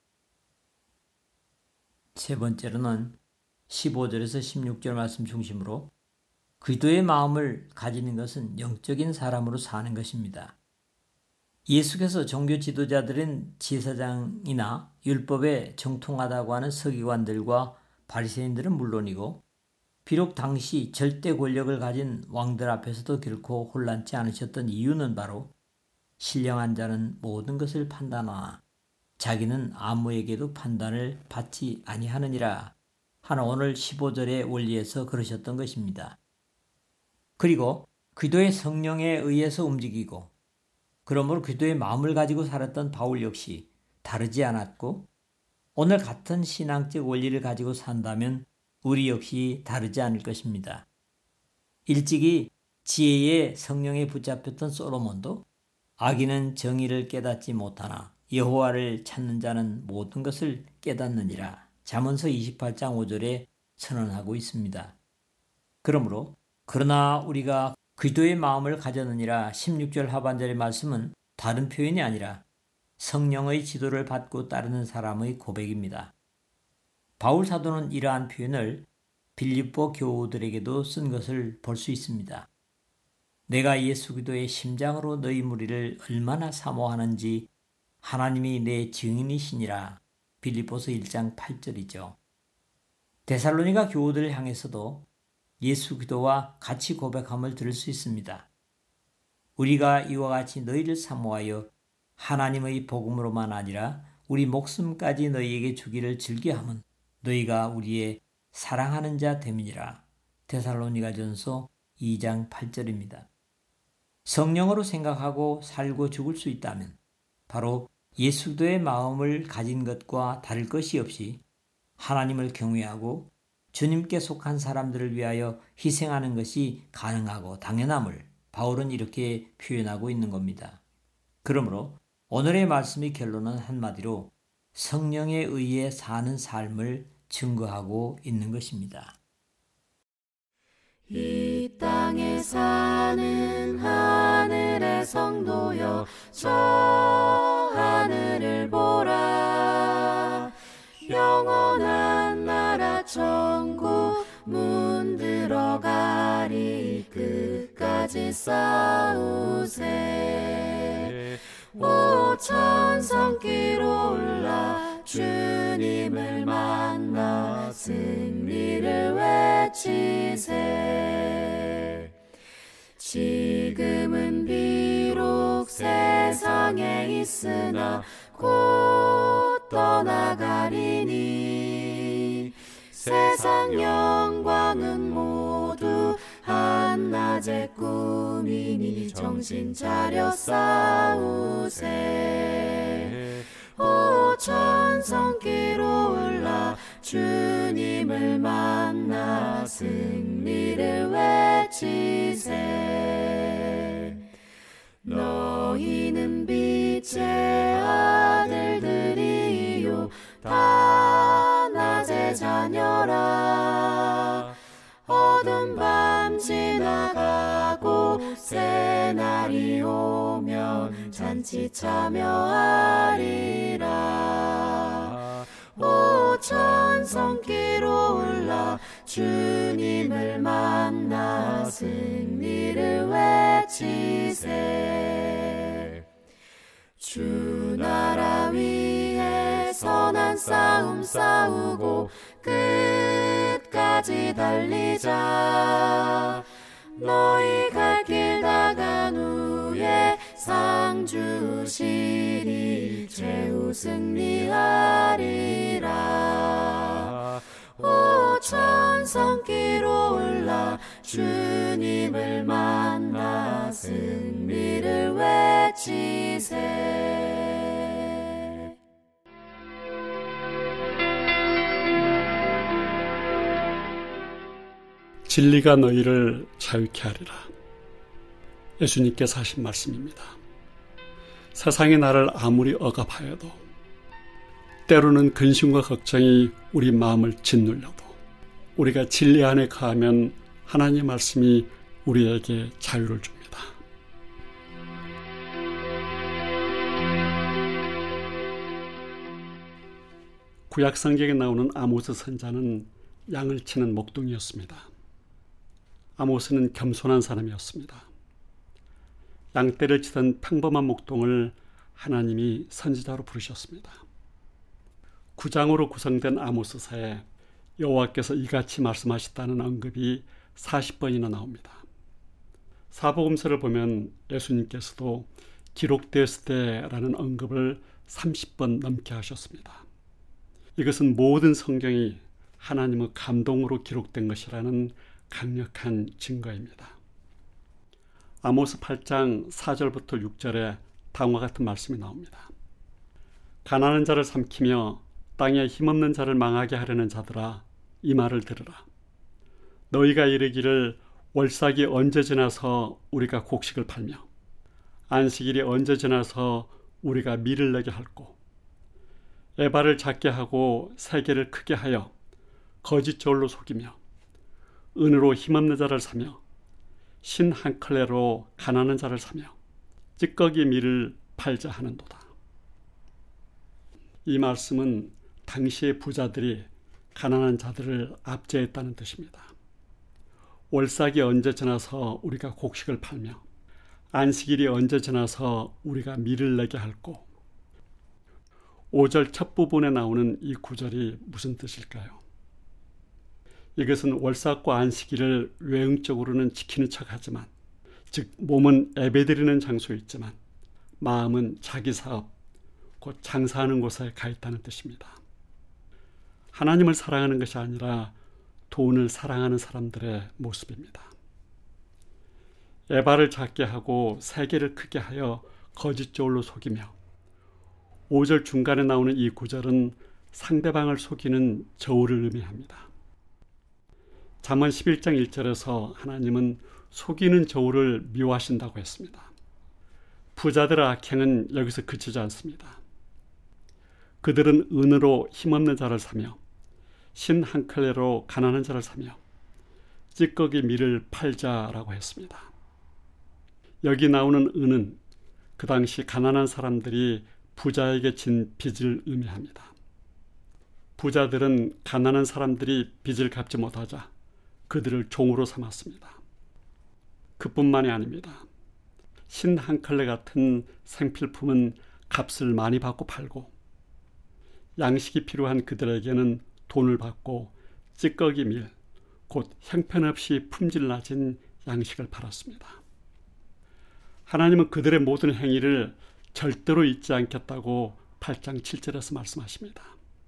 세 번째로는 십오 절에서 십육 절 말씀 중심으로 기도의 마음을 가지는 것은 영적인 사람으로 사는 것입니다. 예수께서 종교 지도자들은 제사장이나 율법에 정통하다고 하는 서기관들과 바리새인들은 물론이고 비록 당시 절대 권력을 가진 왕들 앞에서도 결코 혼란치 않으셨던 이유는 바로 신령한 자는 모든 것을 판단하나 자기는 아무에게도 판단을 받지 아니하느니라 하는 오늘 십오 절의 원리에서 그러셨던 것입니다. 그리고 기도의 성령에 의해서 움직이고 그러므로 기도의 마음을 가지고 살았던 바울 역시 다르지 않았고 오늘 같은 신앙적 원리를 가지고 산다면 우리 역시 다르지 않을 것입니다. 일찍이 지혜의 성령에 붙잡혔던 솔로몬도 악인은 정의를 깨닫지 못하나 여호와를 찾는 자는 모든 것을 깨닫느니라 잠언서 이십팔 장 오 절에 선언하고 있습니다. 그러므로 그러나 우리가 기도의 마음을 가졌느니라 십육 절 하반절의 말씀은 다른 표현이 아니라 성령의 지도를 받고 따르는 사람의 고백입니다. 바울 사도는 이러한 표현을 빌립보 교우들에게도 쓴 것을 볼 수 있습니다. 내가 예수 그리스도의 심장으로 너희 무리를 얼마나 사모하는지 하나님이 내 증인이시니라 빌립보서 일 장 팔 절이죠. 데살로니가 교우들을 향해서도 예수 그리스도와 같이 고백함을 들을 수 있습니다. 우리가 이와 같이 너희를 사모하여 하나님의 복음으로만 아니라 우리 목숨까지 너희에게 주기를 즐겨함은 너희가 우리의 사랑하는 자 됨이니라 데살로니가전서 이 장 팔 절입니다. 성령으로 생각하고 살고 죽을 수 있다면 바로 예수 그리스도의 마음을 가진 것과 다를 것이 없이 하나님을 경외하고 주님께 속한 사람들을 위하여 희생하는 것이 가능하고 당연함을 바울은 이렇게 표현하고 있는 겁니다. 그러므로 오늘의 말씀의 결론은 한마디로 성령에 의해 사는 삶을 증거하고 있는 것입니다. 이 땅에 사는 하늘의 성도여 저 하늘을 보라 영원한 나라 천국 문 들어가리 끝까지 싸우세 오 천성길 올라 주님을 만나 승리를 외치세 지금은 비록 세상에 있으나 곧 떠나가리니 세상 영광은 모두 한낮의 꿈이니 정신 차려 싸우세 오 천성길 올라 주님을 만나 승리를 외치세 너희는 빛의 아들들이요 다 낮의 자녀라 어두운 밤 지나가고 새날이 오면 잔치 참여하리라 오 천성길 올라 주님을 만나 승리를 외치세 주 나라 위에 선한 싸움 싸우고 끝까지 달리자. 너희 갈 길 다 간 후에 상 주시리 최후 승리하리라. 오 천성기로 올라 주님을 만나 승리를 외치세. 진리가 너희를 자유케 하리라. 예수님께서 하신 말씀입니다. 세상이 나를 아무리 억압하여도, 때로는 근심과 걱정이 우리 마음을 짓눌려도, 우리가 진리 안에 거하면 하나님의 말씀이 우리에게 자유를 줍니다. 구약 성경에 나오는 아모스 선자는 양을 치는 목동이었습니다. 아모스는 겸손한 사람이었습니다. 양떼를 치던 평범한 목동을 하나님이 선지자로 부르셨습니다. 구 장으로 구성된 아모스서에 여호와께서 이같이 말씀하셨다는 언급이 사십 번이나 나옵니다. 사복음서를 보면 예수님께서도 기록되었을 때라는 언급을 삼십 번 넘게 하셨습니다. 이것은 모든 성경이 하나님의 감동으로 기록된 것이라는 강력한 증거입니다. 아모스 팔 장 사 절부터 육 절에 다음과 같은 말씀이 나옵니다. 가난한 자를 삼키며 땅에 힘없는 자를 망하게 하려는 자들아, 이 말을 들으라. 너희가 이르기를 월삭이 언제 지나서 우리가 곡식을 팔며 안식일이 언제 지나서 우리가 밀을 내게 할꼬. 에바를 작게 하고 세계를 크게 하여 거짓 저울로 속이며 은으로 힘없는 자를 사며 신 한 클레로 가난한 자를 사며 찌꺼기 밀을 팔자 하는도다. 이 말씀은 당시의 부자들이 가난한 자들을 압제했다는 뜻입니다. 월삭이 언제 지나서 우리가 곡식을 팔며 안식일이 언제 지나서 우리가 밀을 내게 할꼬. 오 절 첫 부분에 나오는 이 구절이 무슨 뜻일까요? 이것은 월삭과 안식일을 외형적으로는 지키는 척하지만, 즉 몸은 예배드리는 장소에 있지만 마음은 자기 사업, 곧 장사하는 곳에 가 있다는 뜻입니다. 하나님을 사랑하는 것이 아니라 돈을 사랑하는 사람들의 모습입니다. 에바를 작게 하고 세계를 크게 하여 거짓 저울로 속이며, 오 절 중간에 나오는 이 구절은 상대방을 속이는 저울을 의미합니다. 잠언 십일 장 일 절에서 하나님은 속이는 저울을 미워하신다고 했습니다. 부자들의 악행은 여기서 그치지 않습니다. 그들은 은으로 힘없는 자를 사며 신 한 클레로 가난한 자를 사며 찌꺼기 밀을 팔자라고 했습니다. 여기 나오는 은은 그 당시 가난한 사람들이 부자에게 진 빚을 의미합니다. 부자들은 가난한 사람들이 빚을 갚지 못하자 그들을 종으로 삼았습니다. 그뿐만이 아닙니다. 신 한 클레 같은 생필품은 값을 많이 받고 팔고, 양식이 필요한 그들에게는 돈을 받고 찌꺼기 밀, 곧 형편없이 품질 낮은 양식을 팔았습니다. 하나님은 그들의 모든 행위를 절대로 잊지 않겠다고 팔 장 칠 절에서 말씀하십니다.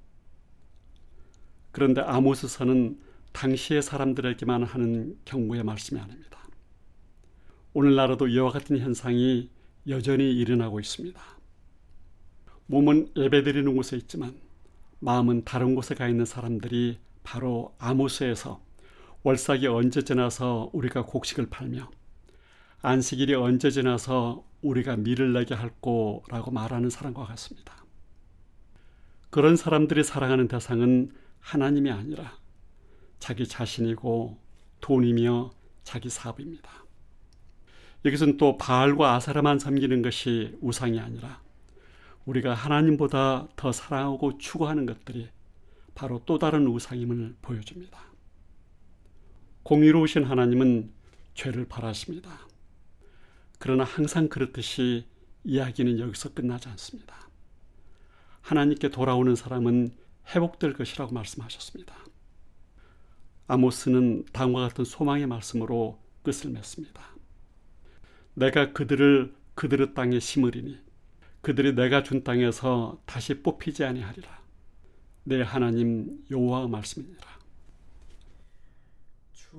그런데 아모스서는 당시의 사람들에게만 하는 경고의 말씀이 아닙니다. 오늘날에도 이와 같은 현상이 여전히 일어나고 있습니다. 몸은 예배드리는 곳에 있지만 마음은 다른 곳에 가 있는 사람들이 바로 아모스에서 월삭이 언제 지나서 우리가 곡식을 팔며 안식일이 언제 지나서 우리가 밀을 내게 할꼬라고 말하는 사람과 같습니다. 그런 사람들이 사랑하는 대상은 하나님이 아니라 자기 자신이고 돈이며 자기 사업입니다. 여기서는 또 바알과 아세라만 섬기는 것이 우상이 아니라 우리가 하나님보다 더 사랑하고 추구하는 것들이 바로 또 다른 우상임을 보여줍니다. 공의로우신 하나님은 죄를 벌하십니다. 그러나 항상 그렇듯이 이야기는 여기서 끝나지 않습니다. 하나님께 돌아오는 사람은 회복될 것이라고 말씀하셨습니다. 아모스는 다음과 같은 소망의 말씀으로 끝을 맺습니다. 내가 그들을 그들의 땅에 심으리니 그들이 내가 준 땅에서 다시 뽑히지 아니하리라. 내 하나님 여호와의 말씀이니라. 주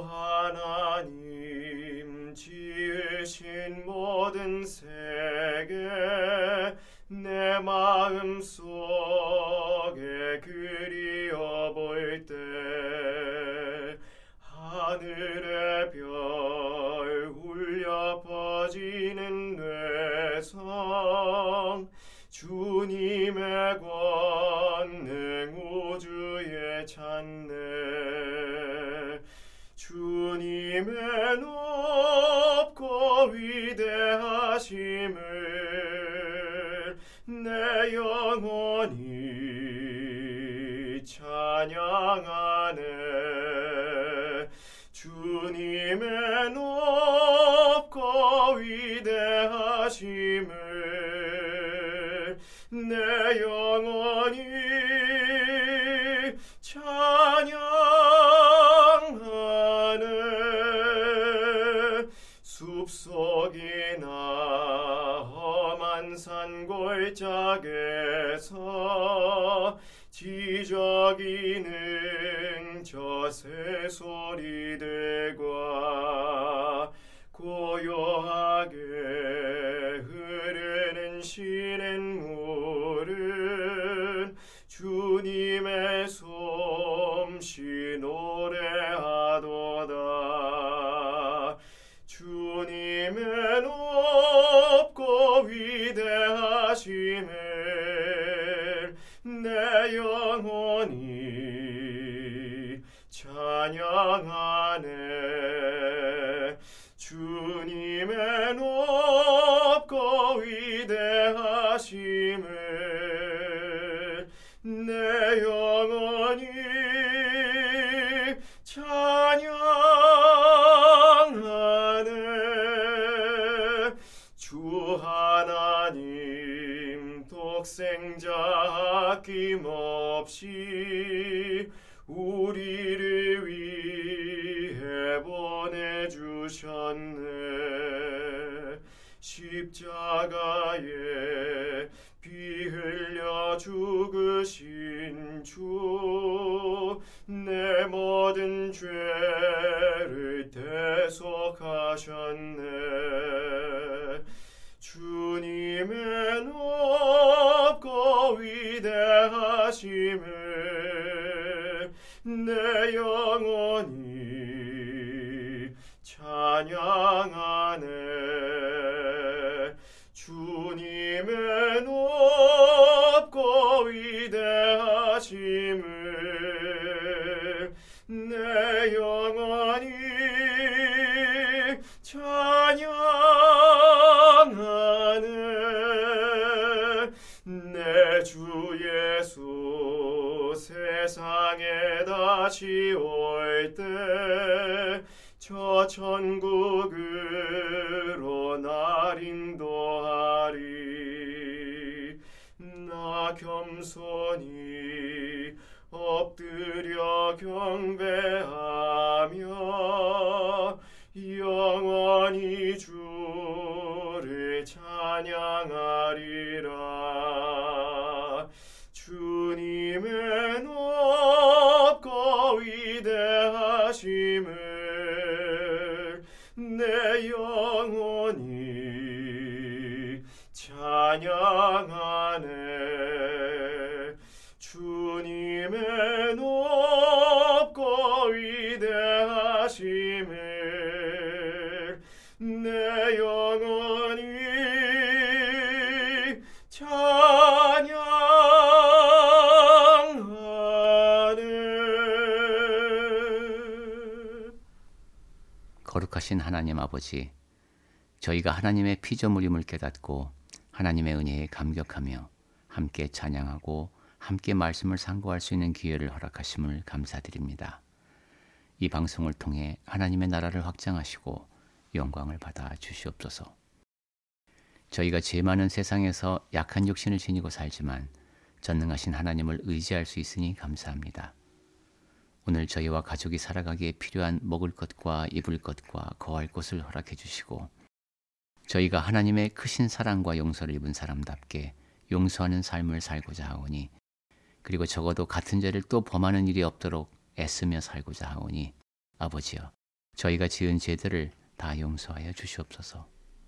하나님 지으신 모든 세계 내 마음속에 그리워 볼 때 하늘의 별 울려 퍼지는 뇌성 주님의 권능 우주에 찾네. 주님의 높고 위대하심을 내 영혼이 찬양하네. 주님의 높고 위대하심을 내 영혼이 찬양하네. 숲속이나 험한 산 골짜기에서 지저귀는 저 새소리들과 고요하게 흐르는 시냇물은 주님의 솜씨 노래하도다. 주님의 높고 위대하심을 내 영혼이 찬양하네. 주님의 높고 위대하심을 내 영혼이 찬양하네. 주 하나님 독생자 아낌없이 우리를 위해 보내주셨네. 십자가에 피 흘려 죽으신 주 내 모든 죄를 대속하셨네. 주님의 높고 위대하심을 내 영혼이 찬양하네. 주님의 높고 위대하심을 내 영혼이 찬양하네. 내 주 예수 세상에 다시 올 때 저 천국으로 날 인도하리. 나 겸손히 엎드려 경배하며 영원히 주를 찬양하리라. 주님의 높고 위대하심을 내 영혼이 찬양하네. 주님의 높고 위대하심을 내 영혼이 찬양하네. 거룩하신 하나님 아버지, 저희가 하나님의 피조물임을 깨닫고 하나님의 은혜에 감격하며 함께 찬양하고 함께 말씀을 상고할 수 있는 기회를 허락하심을 감사드립니다. 이 방송을 통해 하나님의 나라를 확장하시고 영광을 받아 주시옵소서. 저희가 죄 많은 세상에서 약한 육신을 지니고 살지만 전능하신 하나님을 의지할 수 있으니 감사합니다. 오늘 저희와 가족이 살아가기에 필요한 먹을 것과 입을 것과 거할 곳을 허락해 주시고 저희가 하나님의 크신 사랑과 용서를 입은 사람답게 용서하는 삶을 살고자 하오니 그리고 적어도 같은 죄를 또 범하는 일이 없도록 애쓰며 살고자 하오니 아버지여 저희가 지은 죄들을 다 용서하여 주시옵소서.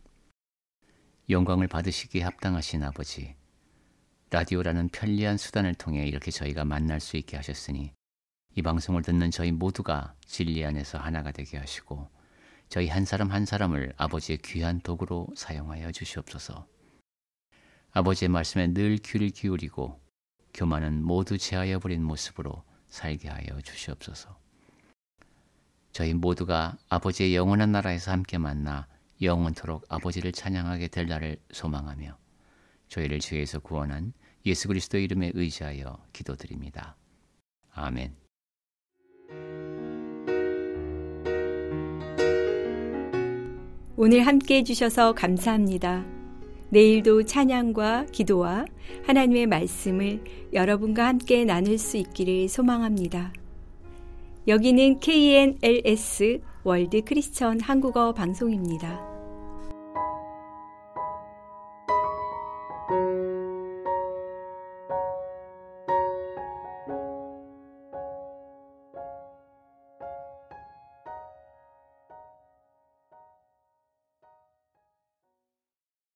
영광을 받으시기에 합당하신 아버지, 라디오라는 편리한 수단을 통해 이렇게 저희가 만날 수 있게 하셨으니 이 방송을 듣는 저희 모두가 진리 안에서 하나가 되게 하시고 저희 한 사람 한 사람을 아버지의 귀한 도구로 사용하여 주시옵소서. 아버지의 말씀에 늘 귀를 기울이고 교만은 모두 제하여 버린 모습으로 살게 하여 주시옵소서. 저희 모두가 아버지의 영원한 나라에서 함께 만나 영원토록 아버지를 찬양하게 될 날을 소망하며 저희를 죄에서 구원한 예수 그리스도의 이름에 의지하여 기도드립니다. 아멘. 오늘 함께 해주셔서 감사합니다. 내일도 찬양과 기도와 하나님의 말씀을 여러분과 함께 나눌 수 있기를 소망합니다. 여기는 케이엔엘에스 월드 크리스천 한국어 방송입니다.